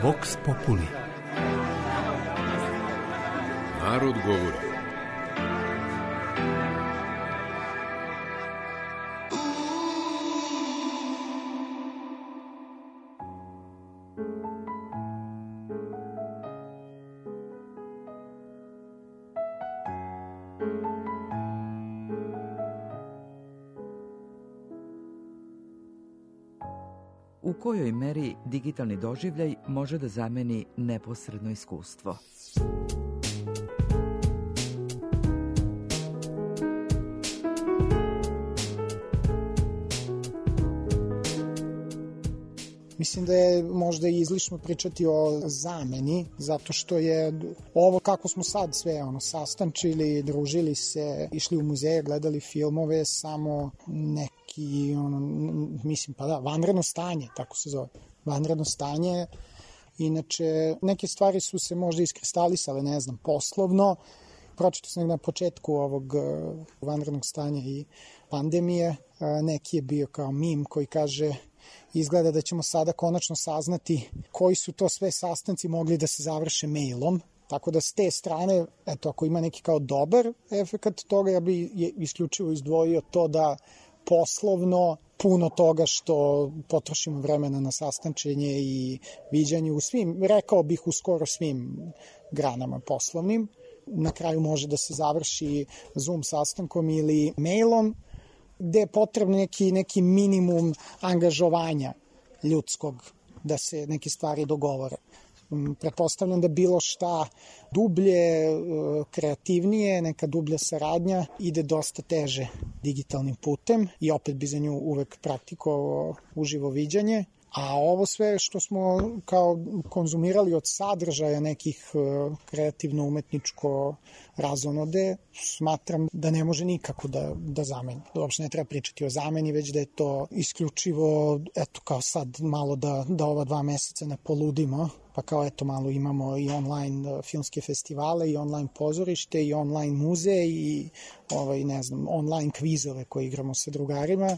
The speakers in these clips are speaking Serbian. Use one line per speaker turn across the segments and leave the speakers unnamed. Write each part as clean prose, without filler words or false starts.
Vox Populi.
Narod govori.
U kojoj meri digitalni doživljaj može da zameni neposredno iskustvo?
Mislim da je možda izlišno pričati o zameni, zato što je ovo kako smo sad sve sastančili, družili se, išli u muzeje, gledali filmove, samo neki, mislim, vanredno stanje, tako se zove, vanredno stanje. Inače, neke stvari su se možda iskristalisale, ne znam, poslovno. Pročitao sam na početku ovog vanrednog stanja i pandemije. Neki je bio kao mim koji kaže: izgleda da ćemo sada konačno saznati koji su to sve sastanci mogli da se završe mailom. Tako da s te strane, eto, ako ima neki kao dobar efekat toga, ja bi isključivo izdvojio to da poslovno puno toga što potrošimo vremena na sastančenje i viđanje u svim, rekao bih u skoro svim granama poslovnim, na kraju može da se završi Zoom sastankom ili mailom, gde je potrebno neki minimum angažovanja ljudskog da se neke stvari dogovore. Pretpostavljam da bilo šta dublje, kreativnije, neka dublja saradnja ide dosta teže digitalnim putem i opet bi za nju uvek praktikovao uživo viđanje. A ovo sve što smo kao konzumirali od sadržaja nekih kreativno-umetničko razonode, smatram da ne može nikako da zameni. Uopšte ne treba pričati o zameni, već da je to isključivo, eto, kao sad malo da ova 2 meseca ne poludimo, pa kao eto malo imamo i online filmske festivale i online pozorište i online muzej i ne znam, online kvizove koje igramo sa drugarima.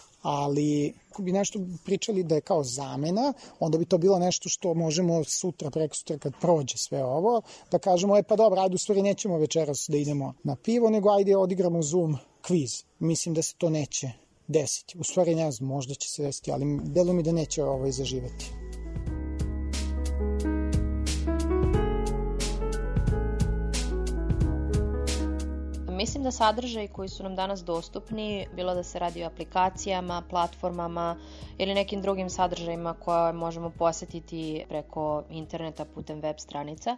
Ali ako bi nešto pričali da je kao zamena, onda bi to bilo nešto što možemo sutra, prekosutra kad prođe sve ovo, da kažemo, pa dobro, ajde, u stvari nećemo večeras da idemo na pivo, nego ajde odigramo Zoom kviz. Mislim da se to neće desiti. U stvari ne znam, možda će se desiti, ali deluje mi da neće zaživeti.
Mislim da sadržaji koji su nam danas dostupni, bilo da se radi o aplikacijama, platformama ili nekim drugim sadržajima koje možemo posetiti preko interneta putem web stranica,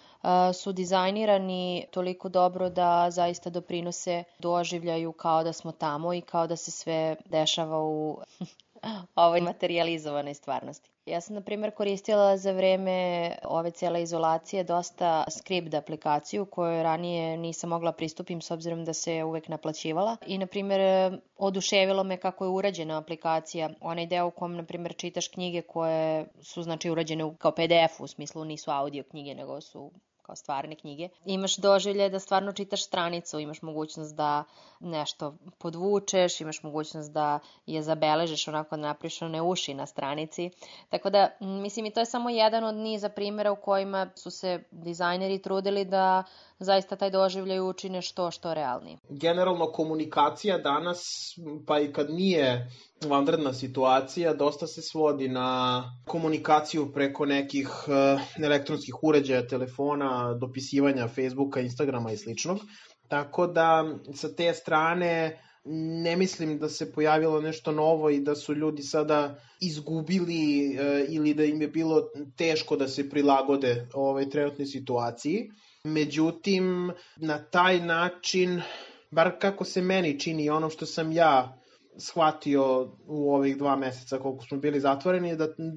su dizajnirani toliko dobro da zaista doprinose doživljaju kao da smo tamo i kao da se sve dešava u ovoj materijalizovanoj stvarnosti. Ja sam, na primjer, koristila za vreme ove cijele izolacije dosta Scribd aplikaciju koju ranije nisam mogla pristupim s obzirom da se uvek naplaćivala. I, na primjer, oduševilo me kako je urađena aplikacija. Onaj deo u kom, na primjer, čitaš knjige koje su urađene kao PDF, u smislu nisu audio knjige, nego su kao stvarne knjige. Imaš doživlje da stvarno čitaš stranicu, imaš mogućnost da nešto podvučeš, imaš mogućnost da je zabeležiš onako da napriš one uši na stranici. Tako da, mislim, i to je samo jedan od niza primjera u kojima su se dizajneri trudili da zaista taj doživljaj učine što realniji.
Generalno komunikacija danas, pa i kad nije vanredna situacija, dosta se svodi na komunikaciju preko nekih elektronskih uređaja, telefona, dopisivanja Facebooka, Instagrama i sličnog. Tako da sa te strane ne mislim da se pojavilo nešto novo i da su ljudi sada izgubili ili da im je bilo teško da se prilagode trenutnoj situaciji. Međutim, na taj način, bar kako se meni čini, ono što sam ja shvatio u ovih 2 meseca koliko smo bili zatvoreni,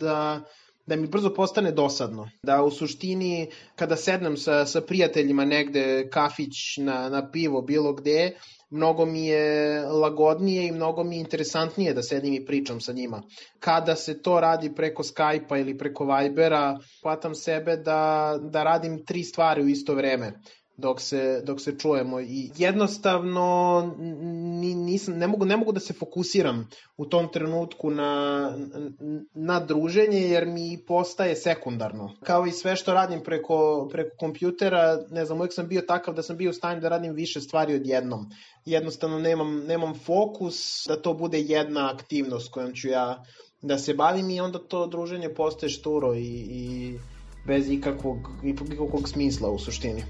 da mi brzo postane dosadno. Da u suštini, kada sednem sa prijateljima negde, kafić, na pivo, bilo gde, mnogo mi je lagodnije i mnogo mi je interesantnije da sedim i pričam sa njima. Kada se to radi preko Skype-a ili preko Vibera, hvatam sebe da radim 3 stvari u isto vreme. dok se čujemo i jednostavno ne mogu da se fokusiram u tom trenutku na druženje jer mi postaje sekundarno. Kao i sve što radim preko kompjutera, ne znam, uvijek sam bio takav da sam bio u stanju da radim više stvari odjednom. Jednostavno nemam fokus da to bude jedna aktivnost kojom ću ja da se bavim i onda to druženje postaje šturo i bez ikakvog smisla u suštini.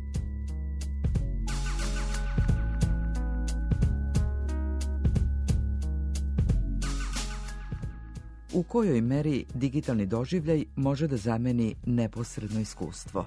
U kojoj meri digitalni doživljaj može da zameni neposredno iskustvo?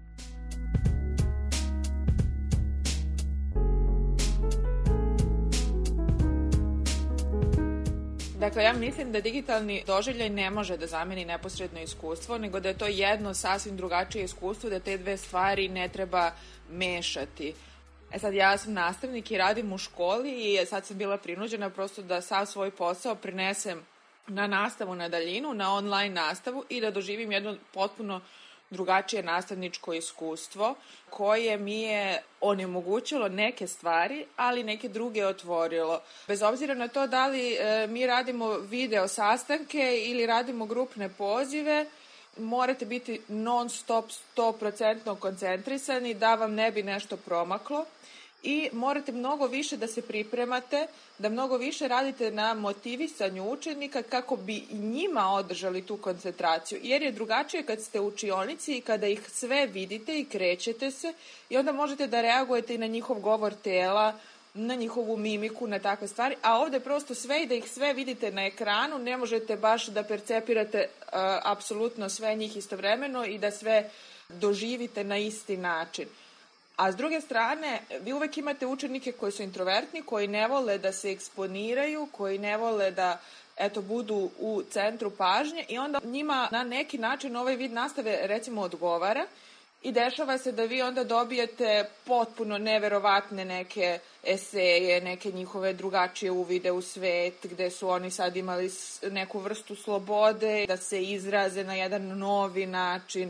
Dakle, ja mislim da digitalni doživljaj ne može da zameni neposredno iskustvo, nego da je to jedno sasvim drugačije iskustvo, da te dve stvari ne treba mešati. Sad, ja sam nastavnik i radim u školi i sad sam bila prinuđena prosto da sav svoj posao prenesem na nastavu na daljinu, na online nastavu i da doživim jedno potpuno drugačije nastavničko iskustvo koje mi je onemogućilo neke stvari, ali neke druge otvorilo. Bez obzira na to da li mi radimo video sastanke ili radimo grupne pozive, morate biti non stop 100% koncentrisani da vam ne bi nešto promaklo. I morate mnogo više da se pripremate, da mnogo više radite na motivisanju učenika kako bi njima održali tu koncentraciju. Jer je drugačije kad ste u učionici i kada ih sve vidite i krećete se i onda možete da reagujete i na njihov govor tela, na njihovu mimiku, na takve stvari. A ovde prosto sve i da ih sve vidite na ekranu, ne možete baš da percepirate apsolutno sve njih istovremeno i da sve doživite na isti način. A s druge strane, vi uvek imate učenike koji su introvertni, koji ne vole da se eksponiraju, koji ne vole da budu u centru pažnje i onda njima na neki način ovaj vid nastave recimo odgovara i dešava se da vi onda dobijete potpuno neverovatne neke eseje, neke njihove drugačije uvide u svet, gde su oni sad imali neku vrstu slobode, da se izraze na jedan novi način.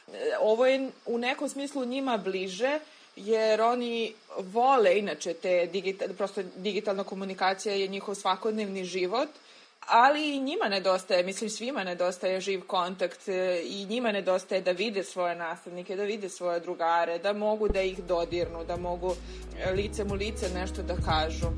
Ovo je u nekom smislu njima bliže, jer oni vole inače prosto digitalna komunikacija je njihov svakodnevni život, ali i njima nedostaje, mislim svima nedostaje živ kontakt i njima nedostaje da vide svoje nastavnike, da vide svoje drugare, da mogu da ih dodirnu, da mogu licem u lice nešto da kažu.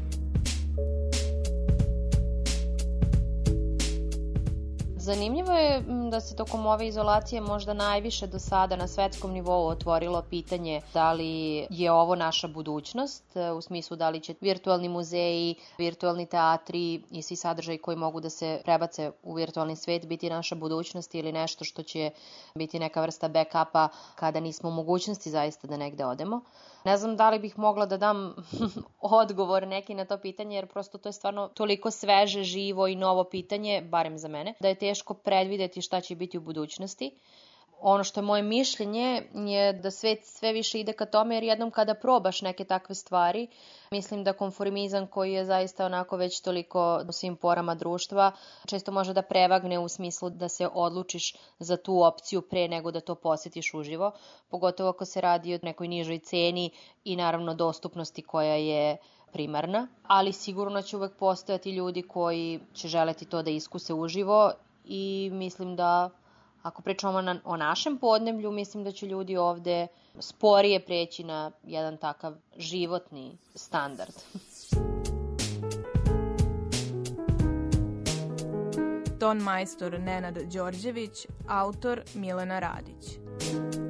Zanimljivo je da se tokom ove izolacije možda najviše do sada na svetskom nivou otvorilo pitanje da li je ovo naša budućnost, u smislu da li će virtualni muzeji, virtualni teatri i svi sadržaji koji mogu da se prebace u virtualni svet biti naša budućnost ili nešto što će biti neka vrsta backupa kada nismo u mogućnosti zaista da negde odemo. Ne znam da li bih mogla da dam odgovor neki na to pitanje, jer prosto to je stvarno toliko sveže, živo i novo pitanje, barem za mene, da je teško predvideti šta će biti u budućnosti. Ono što je moje mišljenje je da svet sve više ide ka tome, jer jednom kada probaš neke takve stvari, mislim da konformizam koji je zaista onako već toliko u svim porama društva, često može da prevagne u smislu da se odlučiš za tu opciju pre nego da to posjetiš uživo, pogotovo ako se radi o nekoj nižoj ceni i naravno dostupnosti koja je primarna, ali sigurno će uvek postojati ljudi koji će želeti to da iskuse uživo i mislim da ako pričamo o našem podneblju, mislim da će ljudi ovde sporije preći na jedan takav životni standard.
Ton majstor Nenad Đorđević, autor Milena Radić.